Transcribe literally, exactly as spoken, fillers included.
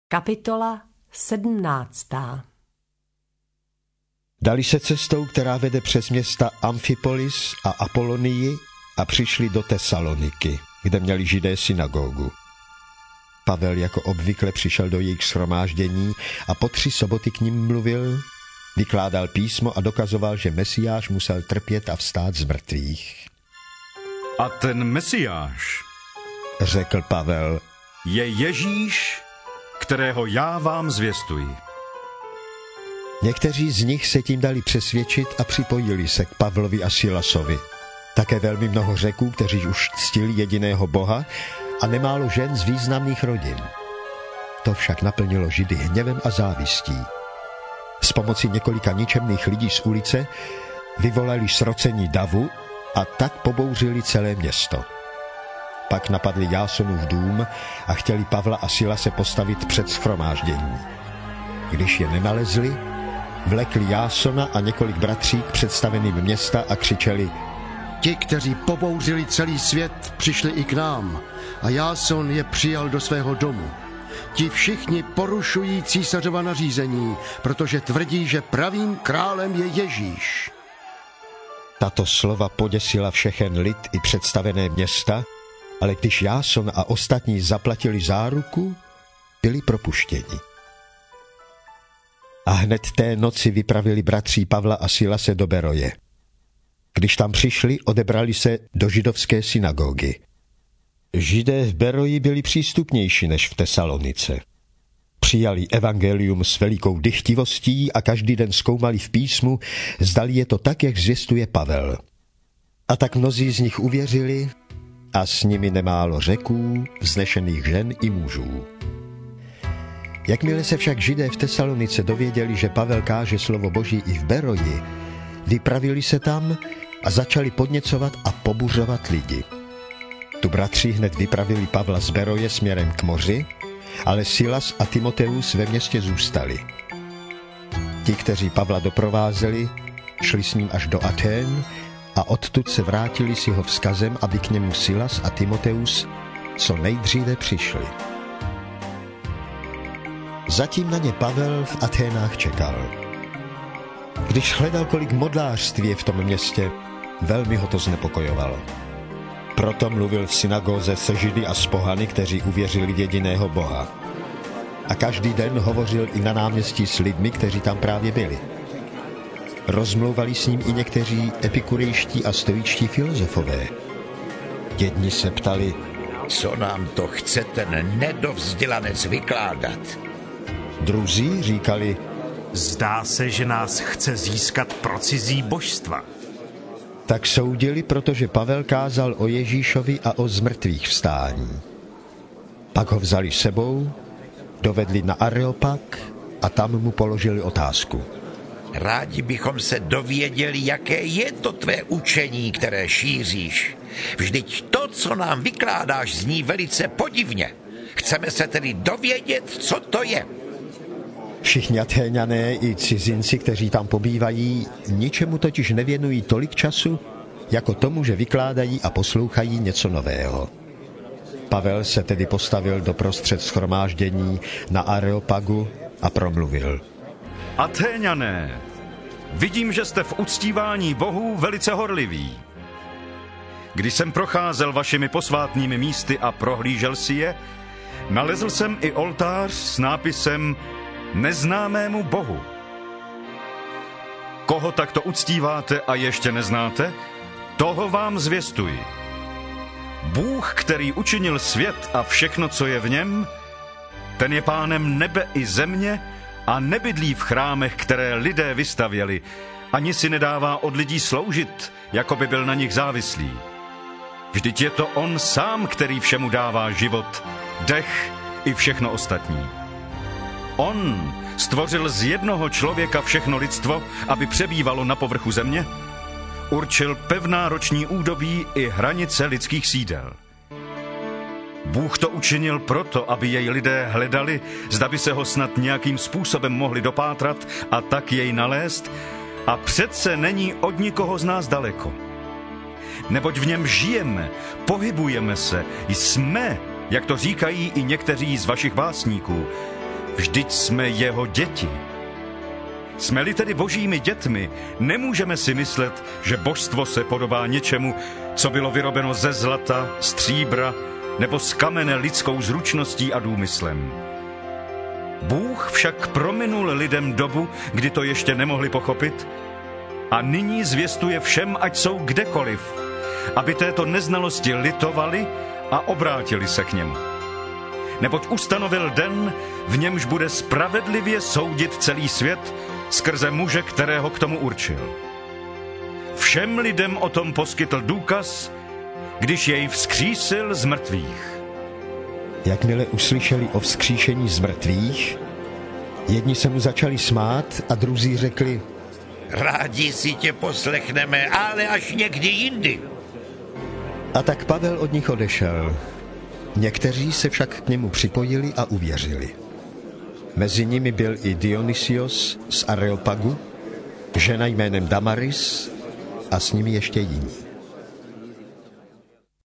Kapitola sedmnáctá. Dali se cestou, která vede přes města Amfipolis a Apolonii a přišli do Tesaloniky, kde měli Židé synagogu. Pavel jako obvykle přišel do jejich shromáždění a po tři soboty k nim mluvil, vykládal písmo a dokazoval, že Mesiáš musel trpět a vstát z mrtvých. A ten Mesiáš, řekl Pavel, je Ježíš, kterého já vám zvěstuji. Někteří z nich se tím dali přesvědčit a připojili se k Pavlovi a Silasovi. Také velmi mnoho Řeků, kteří už ctili jediného Boha, a nemálo žen z významných rodin. To však naplnilo Židy hněvem a závistí. S pomocí několika ničemných lidí z ulice vyvolali srocení davu a tak pobouřili celé město. Pak napadli Jásonův dům a chtěli Pavla a Silase postavit před shromáždění. Když je nenalezli, vlekli Jásona a několik bratří k představeným města a křičeli: Ti, kteří pobouřili celý svět, přišli i k nám a Jáson je přijal do svého domu. Ti všichni porušují císařova nařízení, protože tvrdí, že pravým králem je Ježíš. Tato slova poděsila všechen lid i představené města, ale když Jáson a ostatní zaplatili záruku, byli propuštěni. A hned té noci vypravili bratří Pavla a Silase do Beroje. Když tam přišli, odebrali se do židovské synagogy. Židé v Beroji byli přístupnější než v Tesalonice. Přijali evangelium s velikou dychtivostí a každý den zkoumali v písmu, zdali je to tak, jak zvěstuje Pavel. A tak mnozí z nich uvěřili a s nimi nemálo Řeků, vznešených žen i mužů. Jakmile se však Židé v Tesalonice dověděli, že Pavel káže slovo Boží i v Beroji, vypravili se tam a začali podněcovat a pobuřovat lidi. Tu bratři hned vypravili Pavla z Beroje směrem k moři, ale Silas a Timoteus ve městě zůstali. Ti, kteří Pavla doprovázeli, šli s ním až do Atén a odtud se vrátili s jeho vzkazem, aby k němu Silas a Timoteus co nejdříve přišli. Zatím na ně Pavel v Aténách čekal. Když hledal, kolik modlářství je v tom městě, velmi ho to znepokojovalo. Proto mluvil v synagóze se Židy a s pohany, kteří uvěřili v jediného Boha. A každý den hovořil i na náměstí s lidmi, kteří tam právě byli. Rozmlouvali s ním i někteří epikurejští a stoičtí filozofové. Jedni se ptali: Co nám to chce ten nedovzdělanec vykládat? Druzí říkali: Zdá se, že nás chce získat pro cizí božstva. Tak soudili, protože Pavel kázal o Ježíšovi a o zmrtvých vstání. Pak ho vzali sebou, dovedli na Areopag a tam mu položili otázku. Rádi bychom se dověděli, jaké je to tvé učení, které šíříš. Vždyť to, co nám vykládáš, zní velice podivně. Chceme se tedy dovědět, co to je. Všichni Atéňané i cizinci, kteří tam pobývají, ničemu totiž nevěnují tolik času, jako tomu, že vykládají a poslouchají něco nového. Pavel se tedy postavil doprostřed shromáždění na Areopagu a promluvil. Atéňané, vidím, že jste v uctívání bohů velice horliví. Když jsem procházel vašimi posvátnými místy a prohlížel si je, nalezl jsem i oltář s nápisem Neznámému Bohu. Koho takto uctíváte a ještě neznáte, toho vám zvěstuji. Bůh, který učinil svět a všechno, co je v něm, ten je pánem nebe i země a nebydlí v chrámech, které lidé vystavěli, ani si nedává od lidí sloužit, jako by byl na nich závislý. Vždyť je to on sám, který všemu dává život, dech i všechno ostatní. On stvořil z jednoho člověka všechno lidstvo, aby přebývalo na povrchu země, určil pevná roční údobí i hranice lidských sídel. Bůh to učinil proto, aby jej lidé hledali, zda by se ho snad nějakým způsobem mohli dopátrat a tak jej nalézt, a přece není od nikoho z nás daleko. Neboť v něm žijeme, pohybujeme se, jsme, jak to říkají i někteří z vašich básníků, Vždyť jsme jeho děti. Jsme-li tedy božími dětmi, nemůžeme si myslet, že božstvo se podobá něčemu, co bylo vyrobeno ze zlata, stříbra nebo z kamene lidskou zručností a důmyslem. Bůh však prominul lidem dobu, kdy to ještě nemohli pochopit, a nyní zvěstuje všem, ať jsou kdekoliv, aby této neznalosti litovali a obrátili se k němu. Neboť ustanovil den, v němž bude spravedlivě soudit celý svět skrze muže, kterého k tomu určil. Všem lidem o tom poskytl důkaz, když jej vzkřísil z mrtvých. Jakmile uslyšeli o vzkříšení z mrtvých, jedni se mu začali smát a druzí řekli: Rádi si tě poslechneme, ale až někdy jindy. A tak Pavel od nich odešel. Někteří se však k němu připojili a uvěřili. Mezi nimi byl i Dionysios z Areopagu, žena jménem Damaris a s nimi ještě jiní.